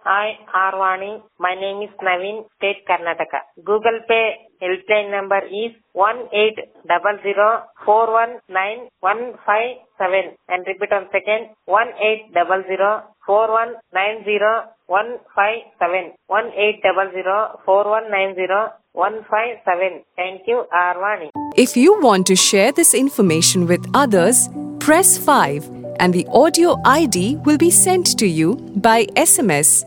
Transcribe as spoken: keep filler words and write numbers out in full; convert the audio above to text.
Hi, Arvani. My name is Naveen, State Karnataka. Google Pay helpline number is one eight zero zero four one nine one five seven. And repeat on second, one eight zero zero four one nine zero one five seven. one eight zero zero four one nine zero one five seven. Thank you, Arvani. If you want to share this information with others, press five and the audio I D will be sent to you by S M S.